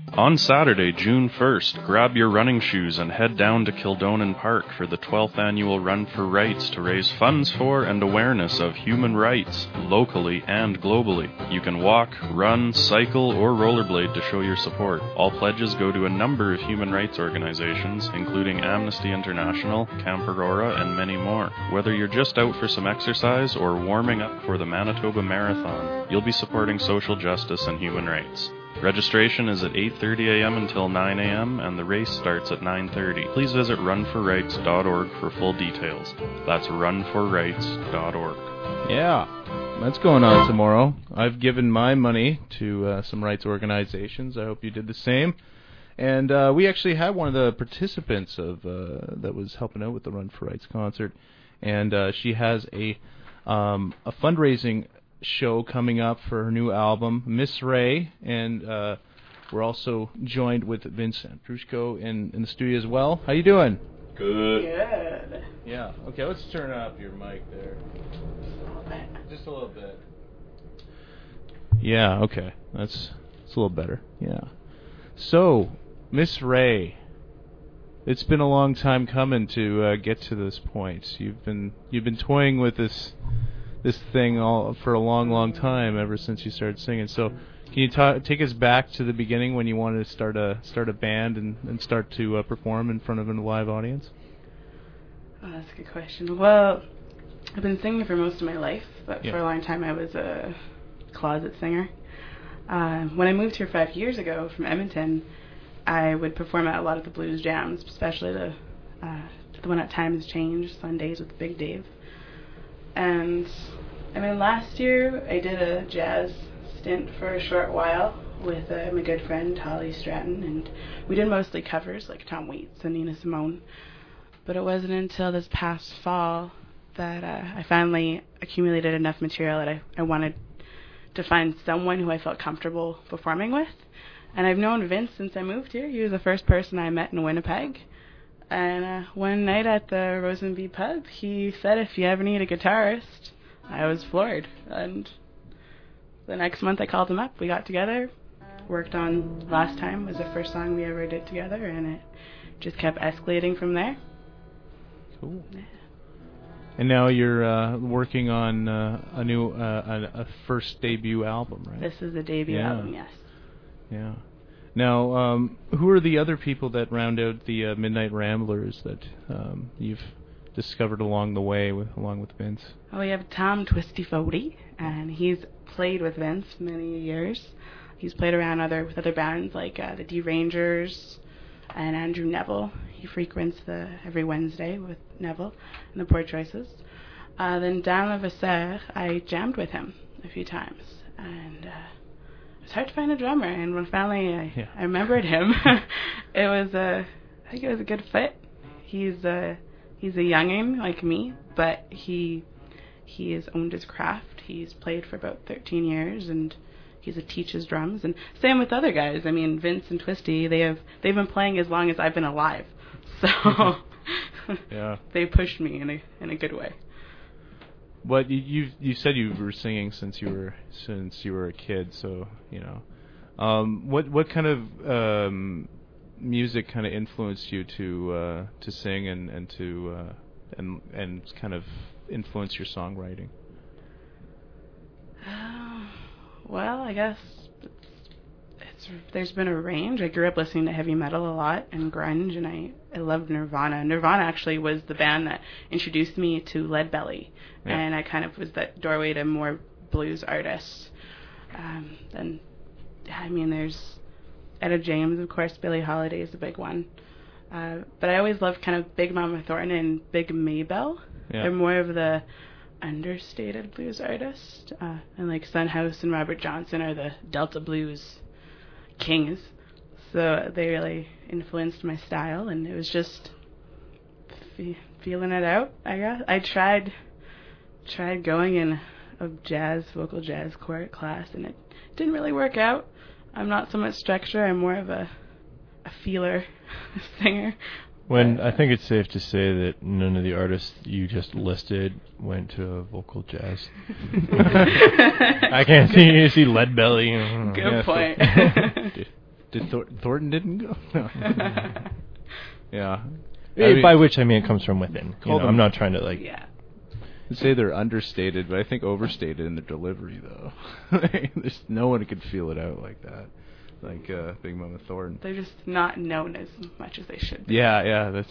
On Saturday, June 1st, grab your running shoes and head down to Kildonan Park for the 12th annual Run for Rights to raise funds for and awareness of human rights, locally and globally. You can walk, run, cycle, or rollerblade to show your support. All pledges go to a number of human rights organizations, including Amnesty International, Camp Aurora, and many more. Whether you're just out for some exercise or warming up for the Manitoba Marathon, you'll be supporting social justice and human rights. Registration is at 8:30 a.m. until 9 a.m. and the race starts at 9:30. Please visit runforrights.org for full details. That's runforrights.org. Yeah, that's going on tomorrow. I've given my money to some rights organizations. I hope you did the same. And we actually had one of the participants of that was helping out with the Run for Rights concert, and she has a fundraising show coming up for her new album, Miss Ray, and we're also joined with Vince Andrushko in the studio as well. How you doing? Good. Good. Yeah. Okay, let's turn up your mic there. Just a little bit. Yeah. Okay. It's a little better. Yeah. So, Miss Ray, it's been a long time coming to get to this point. You've been toying with this thing all for a long time, ever since you started singing. So can you take us back to the beginning when you wanted to start a band and start to perform in front of a live audience? Oh, that's a good question. Well, I've been singing for most of my life, but for a long time I was a closet singer. When I moved here 5 years ago from Edmonton, I would perform at a lot of the blues jams, especially the one at Times Change, Sundays with Big Dave. And I mean, last year I did a jazz stint for a short while with my good friend Holly Stratton, and we did mostly covers like Tom Waits and Nina Simone. But it wasn't until this past fall that I finally accumulated enough material that I wanted to find someone who I felt comfortable performing with. And I've known Vince since I moved here. He was the first person I met in Winnipeg. And one night at the Rosenby pub, he said, if you ever need a guitarist, I was floored. And the next month I called him up. We got together, worked on Last Time was the first song we ever did together, and it just kept escalating from there. Cool. Yeah. And now you're working on a new, a first debut album, right? This is a debut album, yes. Yeah. Now, who are the other people that round out the Midnight Ramblers that you've discovered along the way, along with Vince? Oh, we have Tom Twisty Fody, and he's played with Vince many years. He's played around with other bands like the D-Rangers and Andrew Neville. He frequents every Wednesday with Neville and the Poor Choices. Then Dan Levasseur, I jammed with him a few times, and it's hard to find a drummer, and when finally I remembered him, I think it was a good fit. He's a youngin' like me, but he has owned his craft. He's played for about 13 years, and he teaches drums. And same with other guys. I mean, Vince and Twisty, they've been playing as long as I've been alive, so they pushed me in a good way. But you said you were singing since you were a kid, so you know. What kind of music kind of influenced you to sing and to and kind of influence your songwriting? Well, I guess there's been a range. I grew up listening to heavy metal a lot and grunge, and I loved Nirvana. Nirvana actually was the band that introduced me to Leadbelly, and I kind of was that doorway to more blues artists. And I mean, there's Etta James, of course. Billie Holiday is a big one. But I always loved kind of Big Mama Thornton and Big Maybelle. Yeah. They're more of the understated blues artists. And like Son House and Robert Johnson are the Delta blues kings. So they really influenced my style, and it was just feeling it out, I guess. I tried going in a vocal jazz class, and it didn't really work out. I'm not so much structure, I'm more of a feeler singer. I think it's safe to say that none of the artists you just listed went to vocal jazz. I can't see Leadbelly. Good point. Did Thornton didn't go? No. Yeah. By which I mean it comes from within. I'm not trying to Yeah. say they're understated, but I think overstated in the delivery though. There's no one could feel it out like that, like Big Mama Thornton. They're just not known as much as they should be. Yeah, that's.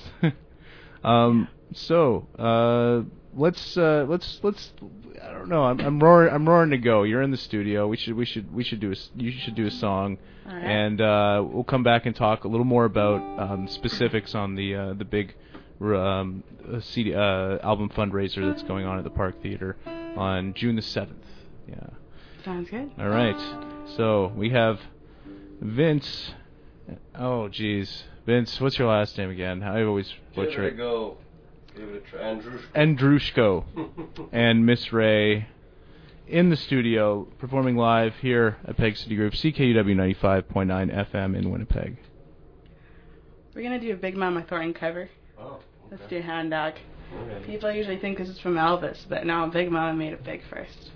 So let's. I don't know. I'm roaring to go. You're in the studio. We should do you should do a song, All right. and we'll come back and talk a little more about specifics on the big CD album fundraiser that's going on at the Park Theater on June the 7th. Yeah. Sounds good. All right. So we have Vince. Oh, geez. Vince, what's your last name again? I always butcher it. Give it a try. Andrushko. And Miss Ray in the studio performing live here at Peg City Group, CKUW 95.9 FM in Winnipeg. We're going to do a Big Mama Thornton cover. Oh, okay. Let's do Hound Dog. Okay. People usually think this is from Elvis, but no, Big Mama made it big first.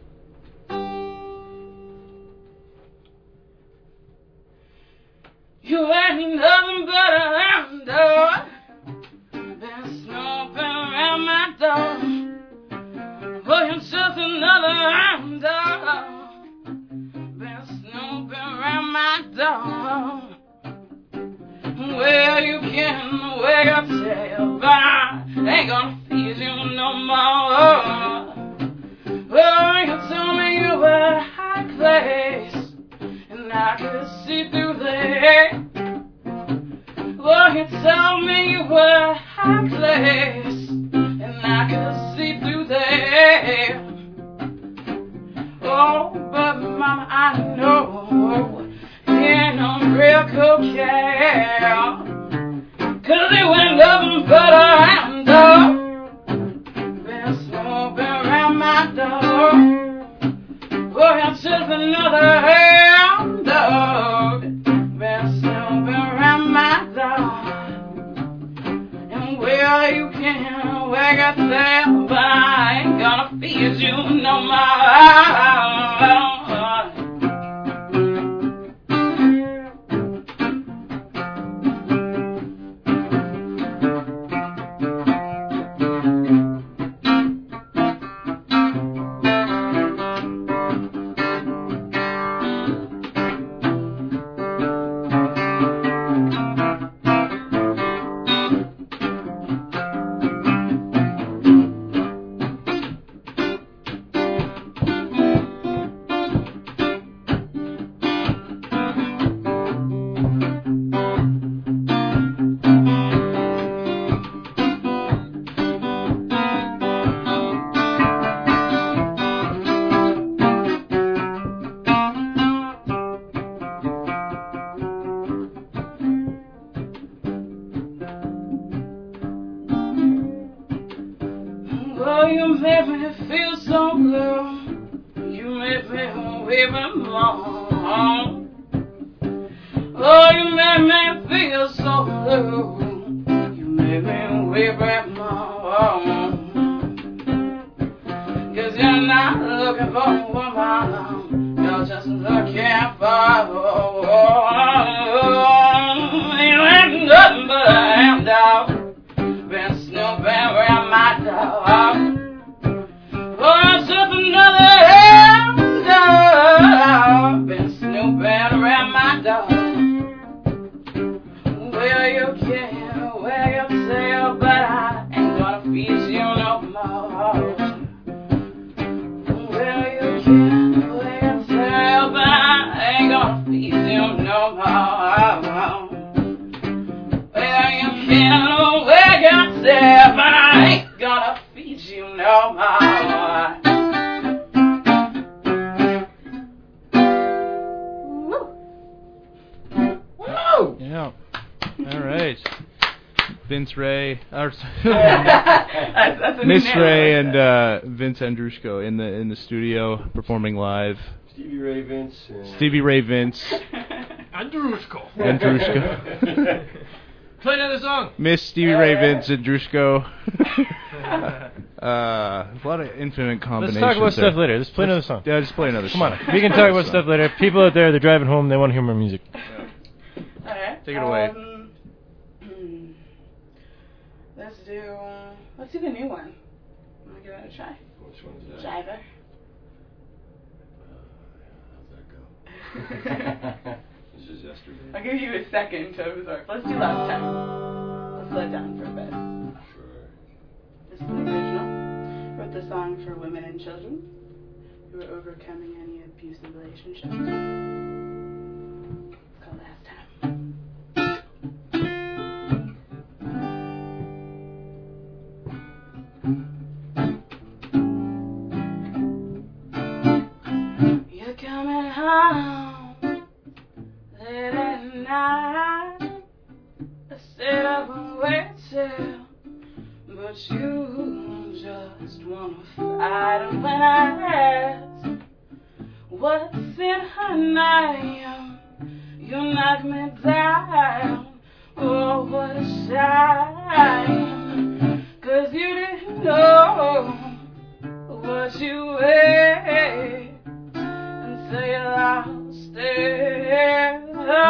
You ain't nothing but a hound dog. Been snooping around my door. For yourself another hound dog. Been snooping around my door. Well, you can wag your tail, but I ain't gonna feed you no more. Well, you told me you were a high place, and I could see through there. Well, you told me you were a high place, and I could see through there. Oh, but mama, I know you ain't no real cocaine, 'cause you ain't nothing but a hound dog. Been snooping around my door. Oh, it's just another hound dog. Been snooping around my door. And well, you can wag a tail, but I ain't gonna feed you no more. Oh, you make me feel so blue. You make me even more. Oh, you make me feel so blue. You make me even more. 'Cause you're not looking for a woman, you're just looking for you ain't nothing but a hound dog. Been snooping around my dog. Oh, it's just another hound dog. Been snooping around my dog. Well, you can wag your tail, but I ain't gonna feed you no more. Well, you can wag your tail, but I ain't gonna feed you no more. Well, you can wag your tail, but I ain't gonna feed you no more. Woo! Yeah. All right. Vince Ray, That's a new Miss name. Ray, and Vince Andrushko in the studio performing live. Stevie Ray Vince. Stevie Ray Vince. Andrushko. Play another song. Miss Stevie Ray Vince Andrushko. A lot of infinite Let's combinations. talk about there. stuff later. Let's play another song. Yeah, just play another Come song. on. We can talk about stuff later. People out there, they're driving home. They want to hear more music. Alright. Take it away. Let's do the new one. Wanna give it a try? Which one is that? Jiver. How's that go? This is yesterday. I'll give you a second to absorb. Let's do last time. Let's let down for a bit. Sure. This is the original. Wrote the song for women and children who are overcoming any abusive relationships. It's called Last Time. You're coming home late at night. I said I won't wait till, but you just wanna fight. And when I ask what's in her name, you knock me down. Oh, what a shame, 'cause you didn't know what you ate until you lost it.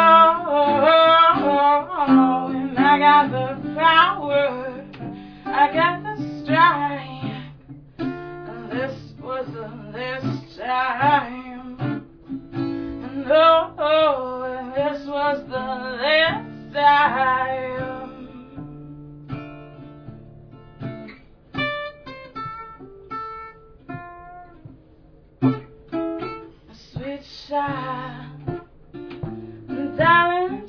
Oh, and I got the power, I got the strength, and this was the last time. And oh, and this was the last time. Sweet child, darling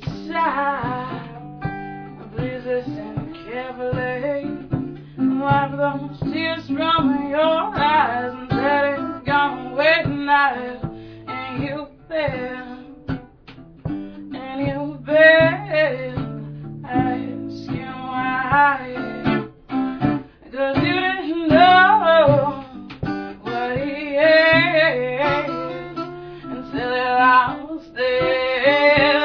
child, please listen carefully. Wipe those tears from your eyes and let it go away tonight. And you been asking why, 'cause you didn't know what he is until he lost it.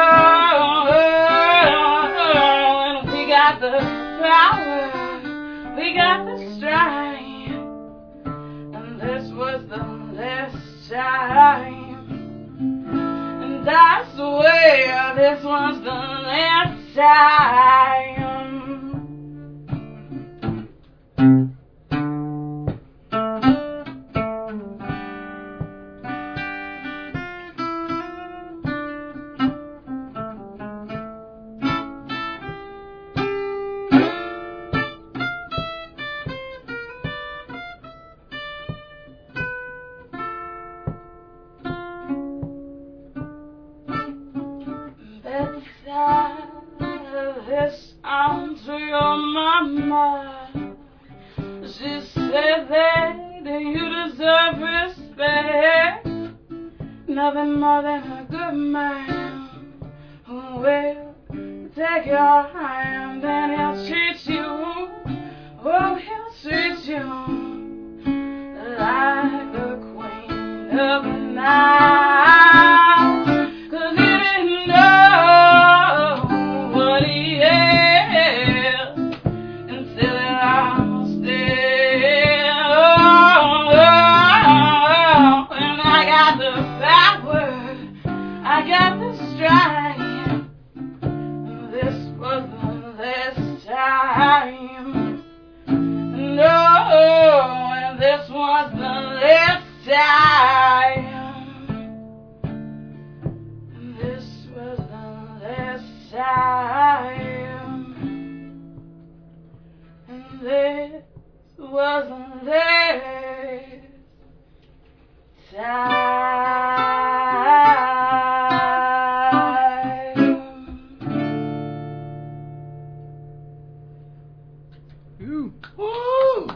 And we got the power, we got the strength, and this was the last time. And I swear this was the last time. Bedside of this arm to your mama, she said that you deserve respect. Nothing more than a good man who will take your hand and he'll treat you, oh, he'll treat you like the queen of the night. 'Cause he didn't know what he is until he lost it. Oh, and I got the power, I got the strength, and this was the last time. No, and this was the last time. And this was the last time. And this was the last time. Ooh. Woo!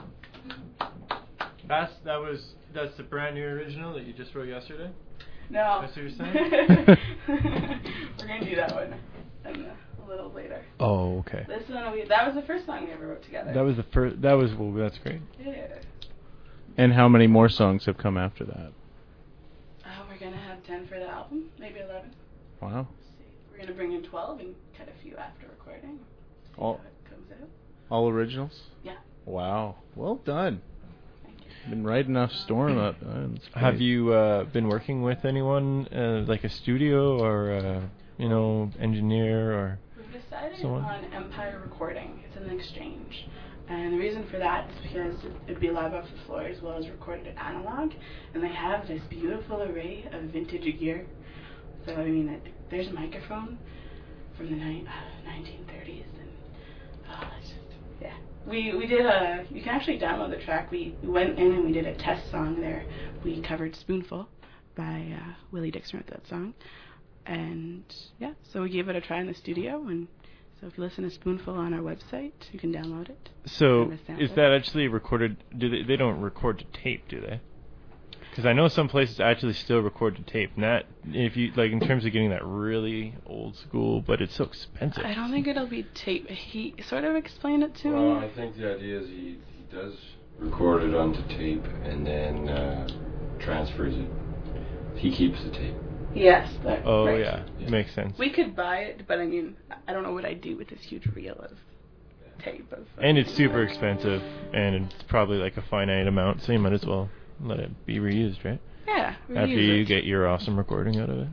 That's the brand new original that you just wrote yesterday? No. That's what you're saying? We're gonna do that one a little later. Oh, okay. This one, that was the first song we ever wrote together. That was the first. Well, that's great. Yeah. And how many more songs have come after that? We're gonna have 10 for the album, maybe 11. Wow. Let's see. We're gonna bring in 12 and cut a few after recording. See All- how it comes out. All originals? Yeah. Wow. Well done. Thank you. Been writing off Storm up. That's Have great. you been working with anyone, like a studio or engineer or We've decided someone? on Empire Recording. It's an exchange. And the reason for that is because it'd be live off the floor as well as recorded analog. And they have this beautiful array of vintage gear. So, I mean, there's a microphone from the 1930s. And, it's just, yeah. We did you can actually download the track. We went in and we did a test song there. We covered Spoonful by Willie Dixon wrote that song. And, yeah, so we gave it a try in the studio. And so if you listen to Spoonful on our website, you can download it. So is that actually recorded? They don't record to tape, do they? Because I know some places actually still record to tape. Not if you like in terms of getting that really old school, but it's so expensive. I don't think it'll be tape. He sort of explained it to me. Well, I think the idea is he does record it onto tape and then transfers it. He keeps the tape. Yes. Right. Yeah. Makes sense. We could buy it, but I mean, I don't know what I'd do with this huge reel of tape. And it's super expensive, and it's probably like a finite amount, so you might as well let it be reused, right? Yeah. After you get your awesome recording out of it.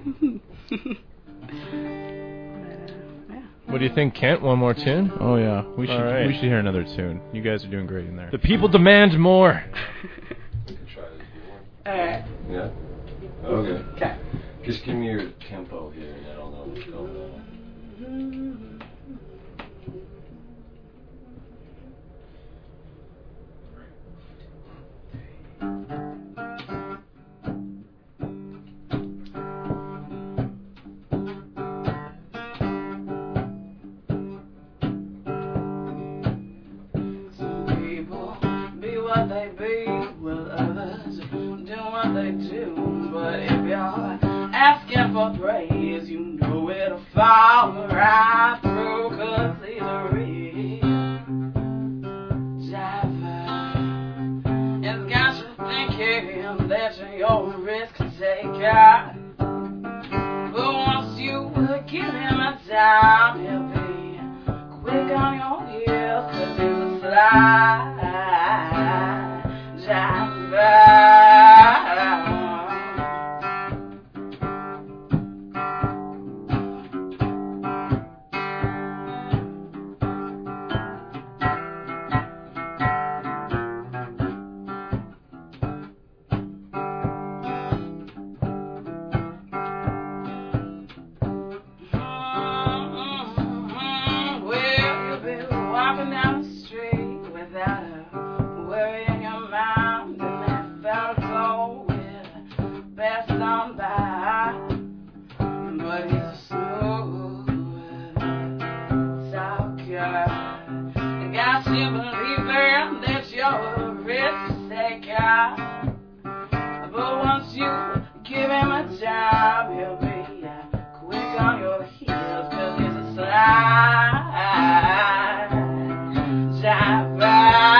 Yeah. What do you think, Kent? One more tune? Oh yeah, we should. All right. We should hear another tune. You guys are doing great in there. The people demand more. We can try this one. Alright. Yeah? Okay. Okay. Just give me your tempo here and then I'll know what's going on. Some people be what they be, while others do what they do. But if you're asking for praise, you know it'll fall right through, 'cause he's a real diver. It's got you thinking that you're a risk taker. But once you give him a dime, he'll be quick on your heels, 'cause he's a slide diver. Well, you'll be walking down the street without a worry in your mind, and without a soul with best on by. But he's a smooth talker. Got you believing that you're a risk taker. But once you give him a job, he'll be quick on your heels, 'cause he's a slide diver.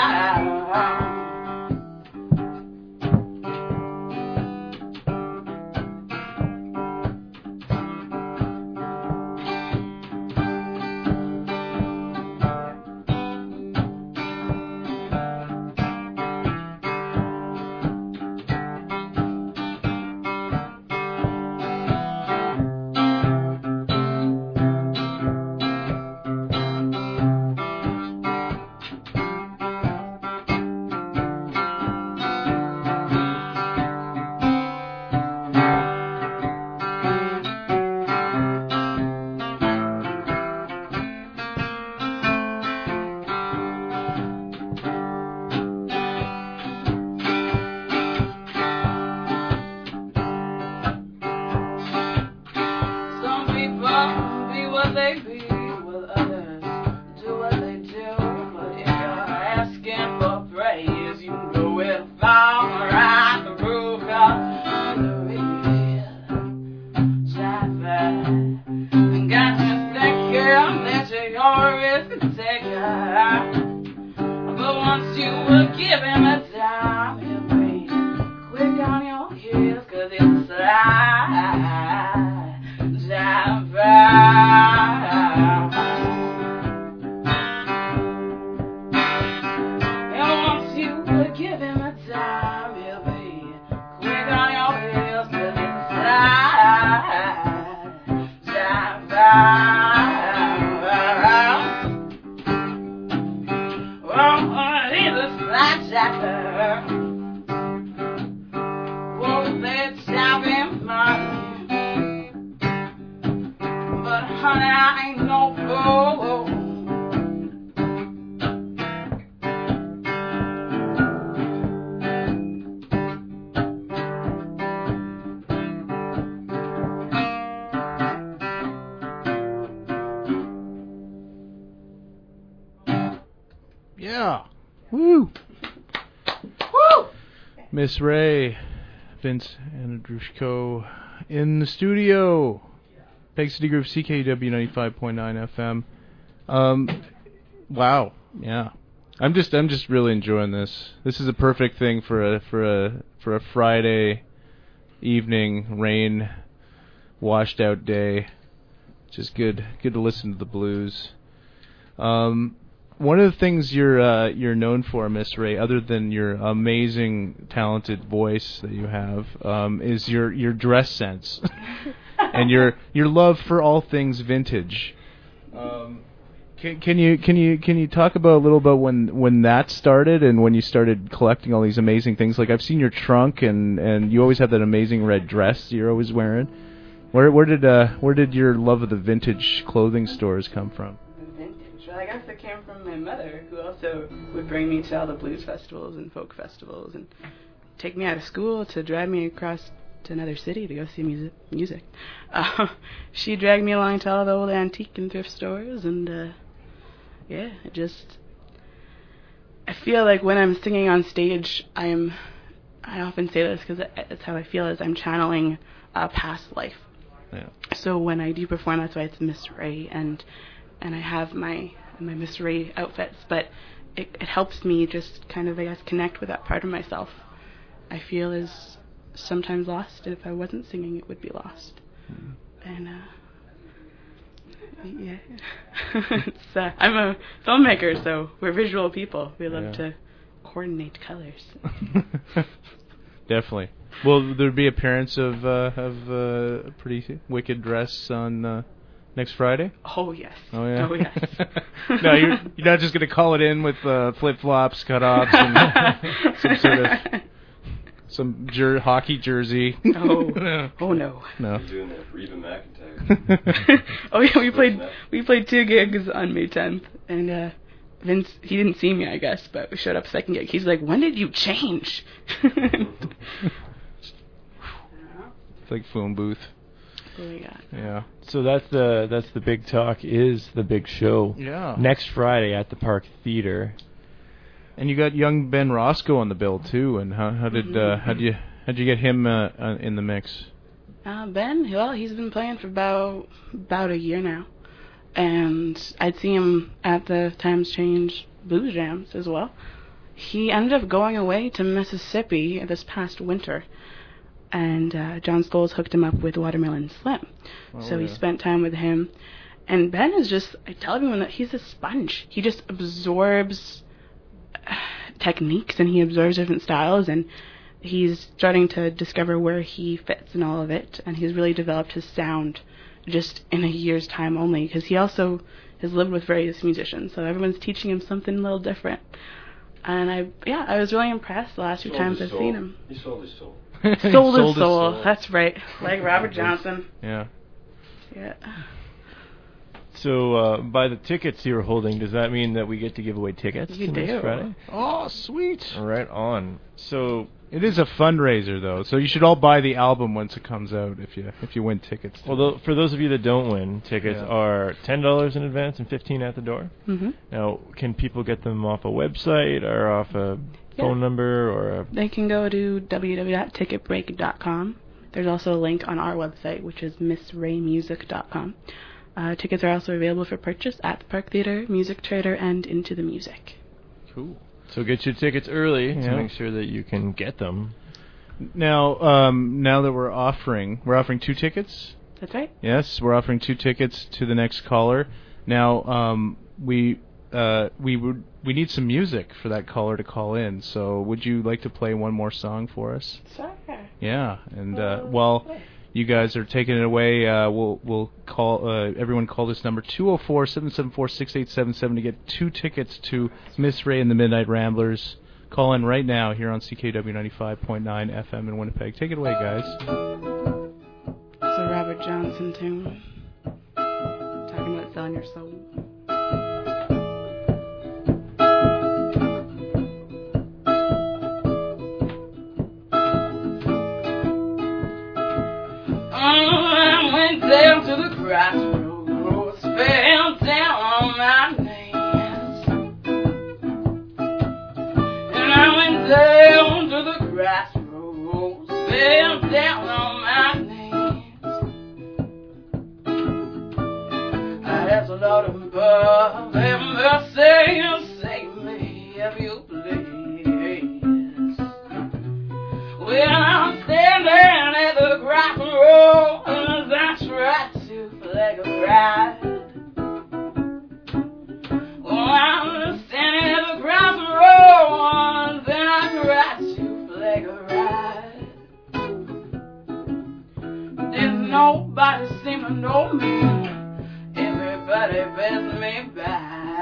Some people be what they be, while others do what they do. But if you're asking for praise, you know it'll fall right through, 'cause the real diver got you thinking that you're a risk taker. But once you give him a dime, he'll be quick on your heels, 'cause it's a slide diver. And once you give him a dime, he'll be quick on your heels, 'cause it's a slide Yeah. Woo. Woo. Miss Ray, Vince Andrushko in the studio. Peg City Group, CKUW 95.9 FM. Wow. Yeah. I'm just really enjoying this. This is a perfect thing for a Friday evening, rain washed out day. Just good to listen to the blues. One of the things you're known for, Miss Ray, other than your amazing, talented voice that you have, is your dress sense and your love for all things vintage. Can you talk about a little about when that started and when you started collecting all these amazing things? Like, I've seen your trunk and you always have that amazing red dress you're always wearing. Where did your love of the vintage clothing stores come from? Well, I guess it came from my mother, who also would bring me to all the blues festivals and folk festivals and take me out of school to drive me across to another city to go see music. She dragged me along to all the old antique and thrift stores, and I feel like when I'm singing on stage, I often say this because it's how I feel, is I'm channeling a past life. Yeah. So when I do perform, that's why it's Miss Ray, and I have my Miss Ray outfits, but it helps me just kind of, I guess, connect with that part of myself I feel is sometimes lost. If I wasn't singing, it would be lost. And I'm a filmmaker, so we're visual people. We love to coordinate colors. Definitely. Will there be appearance of a pretty wicked dress on next Friday? Oh yes. Oh yeah. Oh yes. No, you're not just going to call it in with flip flops, cutoffs, and some sort of hockey jersey. Oh. Oh no. No. You're doing that for Reba McEntire. Oh yeah, we played 2 gigs on May 10th, and Vince, he didn't see me, I guess, but we showed up second gig. He's like, "When did you change?" It's like phone booth. What do we got? Yeah. So that's the big talk, is the big show. Yeah. Next Friday at the Park Theater. And you got young Ben Roscoe on the bill too. And how'd you get him in the mix? Ben, well, he's been playing for about a year now, and I'd see him at the Times Change Blues Jams as well. He ended up going away to Mississippi this past winter, and John Scholes hooked him up with Watermelon Slim. He spent time with him. And Ben is just, I tell everyone that he's a sponge. He just absorbs techniques, and he absorbs different styles, and he's starting to discover where he fits in all of it, and he's really developed his sound just in a year's time only, because he also has lived with various musicians, so everyone's teaching him something a little different. And I was really impressed the last 2 times I've seen him. He sold his soul. Sold his soul. That's right. Like Robert Johnson. Yeah. Yeah. So by the tickets you're holding, does that mean that we get to give away tickets next Friday? Oh, sweet. Right on. So it is a fundraiser, though, so you should all buy the album once it comes out if you win tickets. Well, for those of you that don't win, tickets are $10 in advance and $15 at the door. Mm-hmm. Now, can people get them off a website or off a phone number or? They can go to www.ticketbreak.com. There's also a link on our website, which is missraymusic.com. Tickets are also available for purchase at the Park Theater, Music Trader, and Into the Music. Cool. So get your tickets early to make sure that you can get them. Now, now that we're offering 2 tickets. That's right. Yes, we're offering 2 tickets to the next caller. Now, we need some music for that caller to call in. So, would you like to play one more song for us? Sure. Yeah, and you guys are taking it away. We'll call everyone. Call this number 204-774-6877 to get 2 tickets to Miss Ray and the Midnight Ramblers. Call in right now here on CKW 95.9 FM in Winnipeg. Take it away, guys. It's a Robert Johnson tune. Talking about selling your soul. Down to the crossroads, fell down on my knees, and I went down to the crossroads, fell down on my knees. I asked the Lord above, have mercy and save me, if you please. Well, I'm standing at the crossroads, that's right, to flag a ride. Well, I'm standing at the crossroads, and that's right, to flag a ride. Didn't nobody seem to know me, everybody passed me by.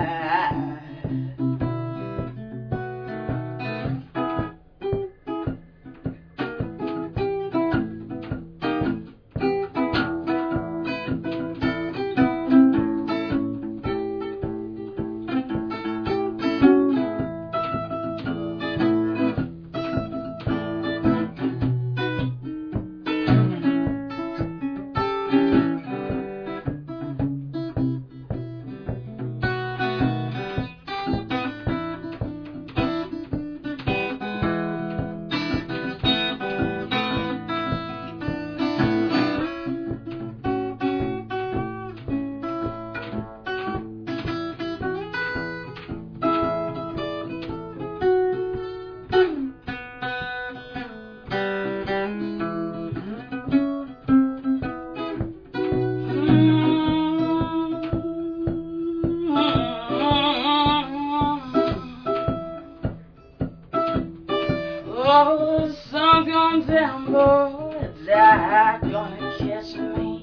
Oh, the sun's gone down, boy, that's gonna catch me.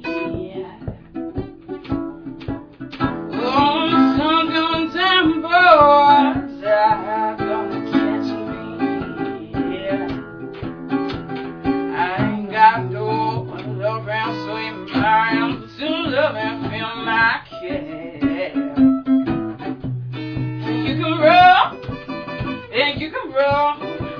Oh, the sun's gone down, boy, that's gonna catch me. I ain't got no love around sweet Mariam to love and feel my care. You can run, and you can run.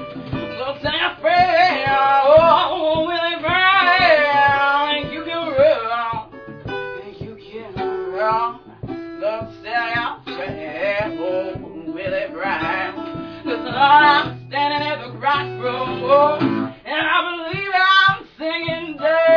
Oh, Willie Brown, you can run, you can run. Love say I'm fair, oh, Willie Brown. 'Cause I'm standing at the crossroads, and I believe I'm singing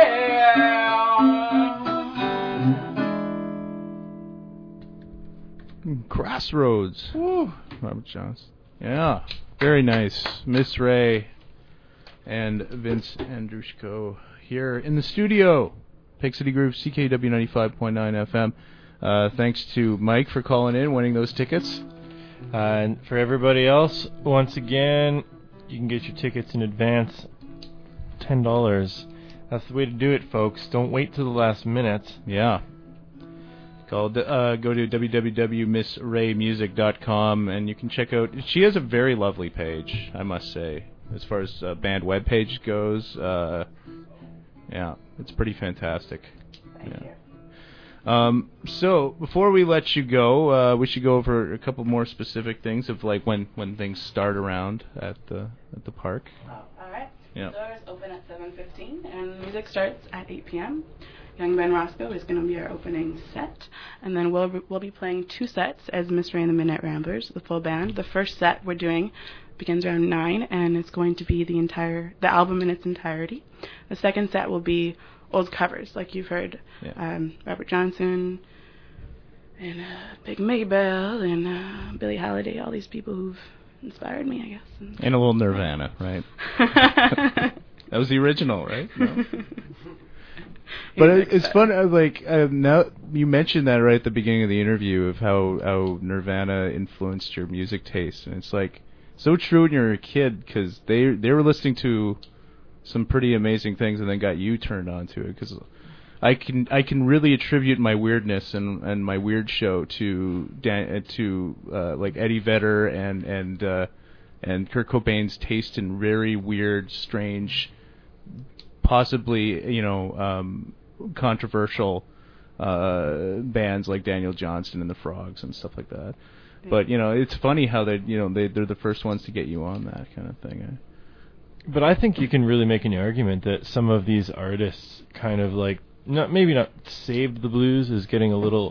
down. Crossroads. Woo. Robert Johnson. Yeah, very nice. Miss Ray and Vince Andrushko here in the studio. Pig City Groove, CKW 95.9 FM. Thanks to Mike for calling in, winning those tickets. And for everybody else, once again, you can get your tickets in advance. $10. That's the way to do it, folks. Don't wait till the last minute. Yeah. Go to www.missraymusic.com and you can check out. She has a very lovely page, I must say, as far as band webpage goes. Yeah, it's pretty fantastic. Thank you. So before we let you go, we should go over a couple more specific things of like when things start around at the park. Oh, all right. Yeah. Doors open at 7:15 and music starts at 8 p.m. Young Ben Roscoe is going to be our opening set, and then we'll be playing 2 sets as Miss Ray and the Midnight Ramblers, the full band. The first set we're doing begins around 9, and it's going to be the album in its entirety. The second set will be old covers, like you've heard, Robert Johnson and Big Maybelle and Billie Holiday, all these people who've inspired me, I guess. And a little Nirvana, right? That was the original, right? No. But it's fun, now you mentioned that right at the beginning of the interview of how Nirvana influenced your music taste, and it's like so true when you're a kid because they were listening to some pretty amazing things, and then got you turned on to it, because I can really attribute my weirdness and my weird show to like Eddie Vedder and Kurt Cobain's taste in very weird, strange, possibly controversial bands like Daniel Johnston and the Frogs and stuff like that. But it's funny how they're the first ones to get you on that kind of thing. But I think you can really make an argument that some of these artists kind of like not saved the blues is getting a little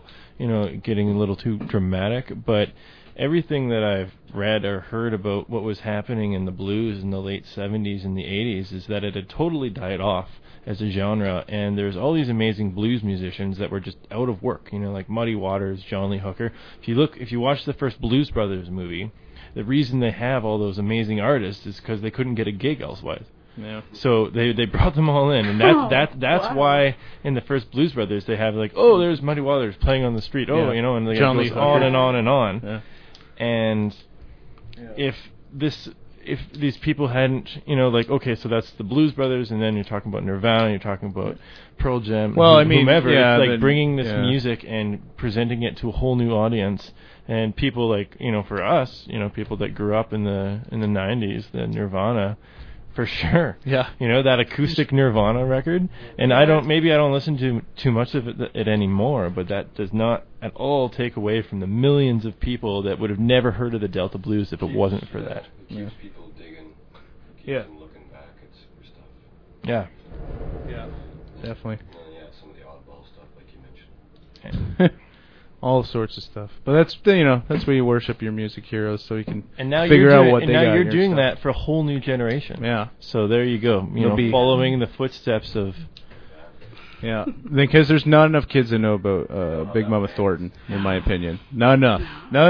too dramatic, but everything that I've read or heard about what was happening in the blues in the late 70s and the 80s is that it had totally died off as a genre, and there's all these amazing blues musicians that were just out of work, like Muddy Waters, John Lee Hooker. If you watch the first Blues Brothers movie, the reason they have all those amazing artists is because they couldn't get a gig elsewise. Yeah. So they brought them all in, and that's why in the first Blues Brothers they have like, oh, there's Muddy Waters playing on the street, and they John goes Lee on Hooker. and on and on. Yeah. And if these people hadn't, okay, so that's the Blues Brothers, and then you're talking about Nirvana, you're talking about Pearl Jam, whomever. It's like bringing this music and presenting it to a whole new audience, and people like, for us, people that grew up in the 90s, the Nirvana, for sure. Yeah. That acoustic Nirvana record, and I don't listen to too much of it anymore, but that does not at all take away from the millions of people that would have never heard of the Delta Blues if it wasn't for that. It keeps people digging. Them looking back at super stuff. Yeah. Yeah. Definitely. And some of the oddball stuff, like you mentioned. All sorts of stuff, but that's where you worship your music heroes, so you can figure out what they got. And now you're doing stuff. that for a whole new generation. Yeah. So there you go. Following the footsteps of. Yeah, because there's not enough kids that know about Big Mama Thornton, in my opinion. Not enough.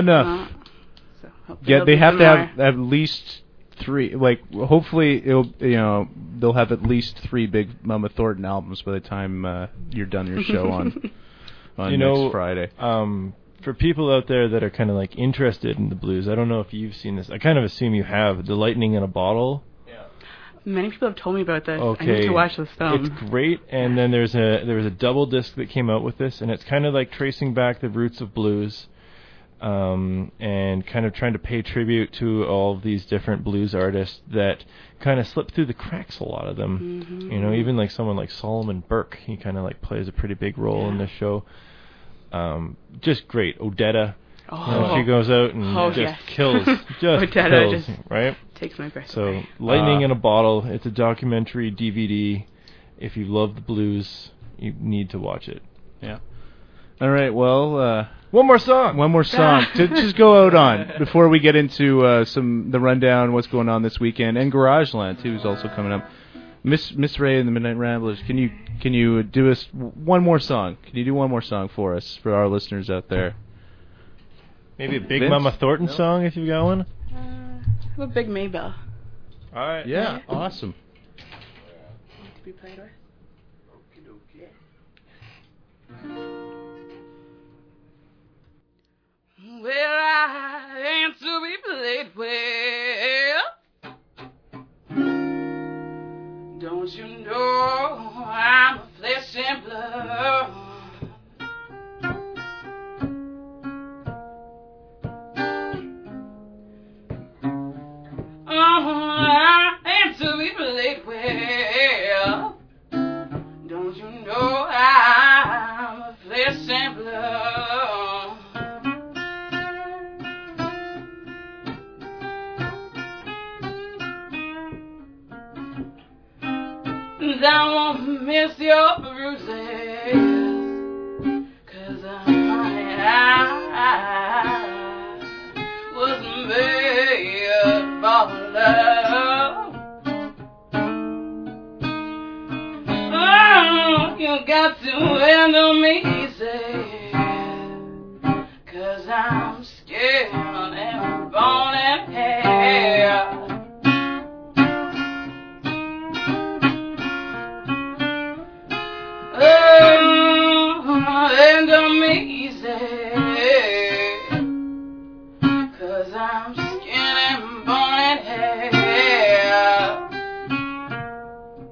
So Yeah, they have to have at least 3. Like, hopefully they'll have at least 3 Big Mama Thornton albums by the time you're done your show on next Friday. For people out there that are kind of like interested in the blues, I don't know if you've seen this. I kind of assume you have. The Lightning in a Bottle. Yeah. Many people have told me about this. Okay. I need to watch this film. It's great. And then there was a double disc that came out with this, and it's kind of like tracing back the roots of blues, and kind of trying to pay tribute to all of these different blues artists that kind of slip through the cracks. A lot of them, even like someone like Solomon Burke. He kind of like plays a pretty big role in this show. Just great. Odetta. She goes out and kills. Just Odetta kills, right? Takes my breath So, away. Lightning in a Bottle. It's a documentary DVD. If you love the blues, you need to watch it. Yeah. All right. Well, one more song to just go out on before we get into the rundown, what's going on this weekend, and Garageland too is also coming up. Miss Ray and the Midnight Ramblers, can you do us one more song? Can you do one more song for us, for our listeners out there? Maybe a Big Mama Thornton song if you've got one. I'm a Big Maybell. All right. Yeah. Awesome. To be played with. Well, I ain't to be played with. Don't you know I'm a flesh and blood? I ain't to be played with. Don't you know I'm a flesh and blood? I won't miss your bruises, 'cause I was made for love. Oh, you got to handle me easy, 'cause I'm scared and born in hell. Handle me easy, 'cause I'm skin and bone and hair.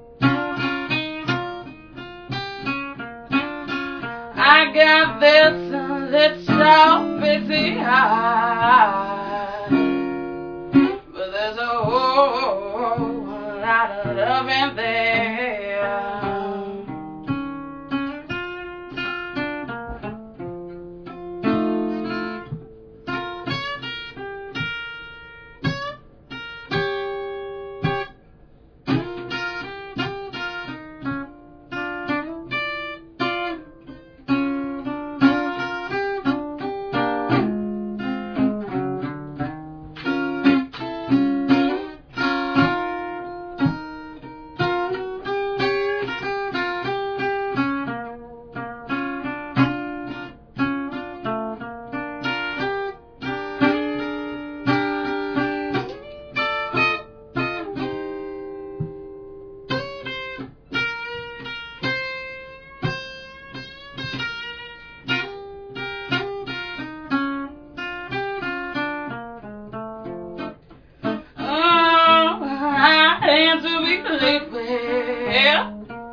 sleep well.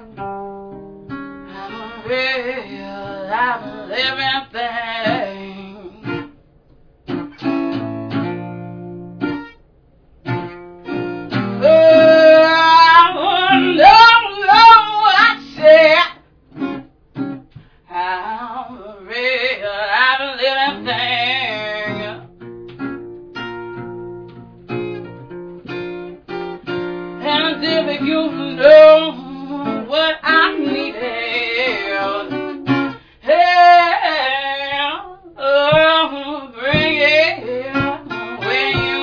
I'm a real, I'm a living thing. Oh, I know I said I'm a real, I'm a living thing. And if you know what I needed, hey, oh, bring it when you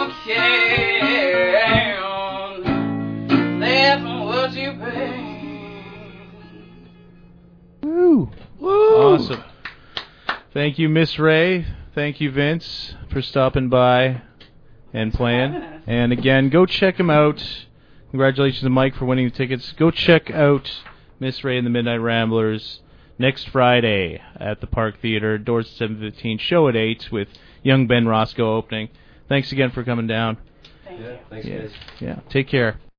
can. That's what you bring. Woo. Awesome. Thank you, Miss Ray. Thank you, Vince, for stopping by and playing. And again, go check him out. Congratulations to Mike for winning the tickets. Go check out Miss Ray and the Midnight Ramblers next Friday at the Park Theater. Doors at 7:15, show at 8 with young Ben Roscoe opening. Thanks again for coming down. Thank you. Thanks, guys. Yeah, take care.